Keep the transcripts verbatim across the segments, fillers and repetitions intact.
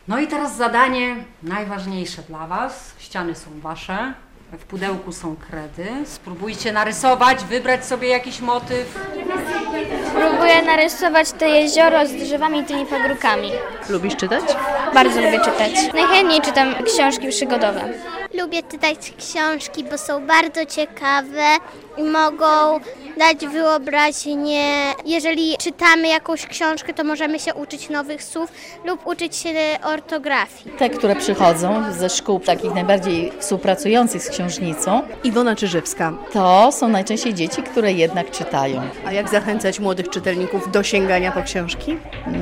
No i teraz zadanie najważniejsze dla Was. Ściany są Wasze, w pudełku są kredy. Spróbujcie narysować, wybrać sobie jakiś motyw. Próbuję narysować to jezioro z drzewami i tymi pagórkami. Lubisz czytać? Bardzo lubię czytać. Najchętniej czytam książki przygodowe. Lubię czytać książki, bo są bardzo ciekawe i mogą dać wyobraźnię. Jeżeli czytamy jakąś książkę, to możemy się uczyć nowych słów lub uczyć się ortografii. Te, które przychodzą ze szkół takich najbardziej współpracujących z książnicą, Iwona Czyżewska. to są najczęściej dzieci, które jednak czytają. A jak zachęcać młodych czytelników do sięgania po książki?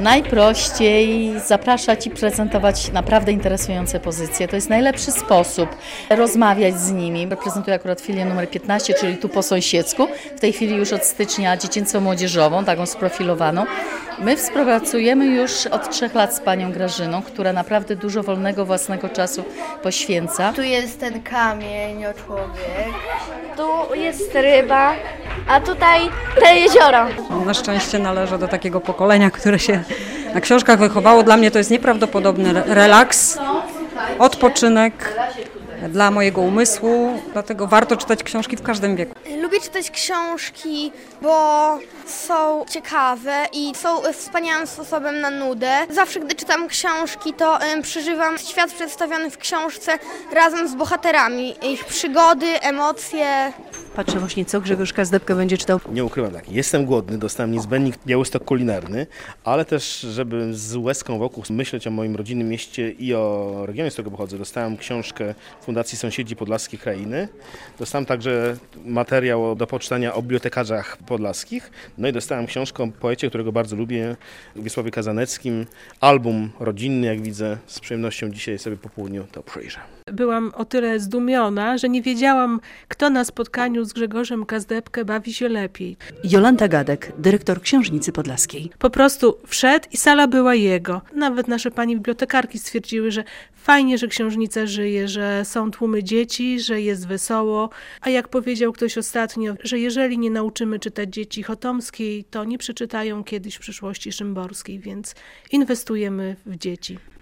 Najprościej zapraszać i prezentować naprawdę interesujące pozycje. To jest najlepszy sposób rozmawiać z nimi. Reprezentuję akurat filię numer piętnaście, czyli tu po sąsiedzku. W tej chwili już od stycznia dziecięco-młodzieżową, taką sprofilowaną. My współpracujemy już od trzech lat z panią Grażyną, która naprawdę dużo wolnego własnego czasu poświęca. Tu jest ten kamień o człowiek. Tu jest ryba, a tutaj te jezioro. Na szczęście należę do takiego pokolenia, które się na książkach wychowało. Dla mnie to jest nieprawdopodobny re- relaks, odpoczynek dla mojego umysłu, dlatego warto czytać książki w każdym wieku. Lubię czytać książki, bo są ciekawe i są wspaniałym sposobem na nudę. Zawsze, gdy czytam książki, to um, przeżywam świat przedstawiony w książce razem z bohaterami. Ich przygody, emocje. Patrzę właśnie, co Grzegorz Kazdebka będzie czytał. Nie ukrywam tak, jestem głodny, dostałem niezbędnik Białystok kulinarny, ale też, żeby z łezką wokół myśleć o moim rodzinnym mieście i o regionie, z którego pochodzę, dostałem książkę Fundacji Sąsiedzi Podlaskie Krainy. Dostałem także materiał do poczytania o bibliotekarzach podlaskich. No i dostałem książkę o poecie, którego bardzo lubię, Wiesławie Kazaneckim. Album rodzinny, jak widzę, z przyjemnością dzisiaj sobie po południu to przyjrzę. Byłam o tyle zdumiona, że nie wiedziałam, kto na spotkaniu z Grzegorzem Kazdebkę bawi się lepiej. Jolanta Gadek, dyrektor Książnicy Podlaskiej. Po prostu wszedł i sala była jego. Nawet nasze pani bibliotekarki stwierdziły, że fajnie, że książnica żyje, że są tłumy dzieci, że jest wesoło. A jak powiedział ktoś ostatnio, że jeżeli nie nauczymy czytać dzieci Chotomskiej, to nie przeczytają kiedyś w przyszłości Szymborskiej, więc inwestujemy w dzieci.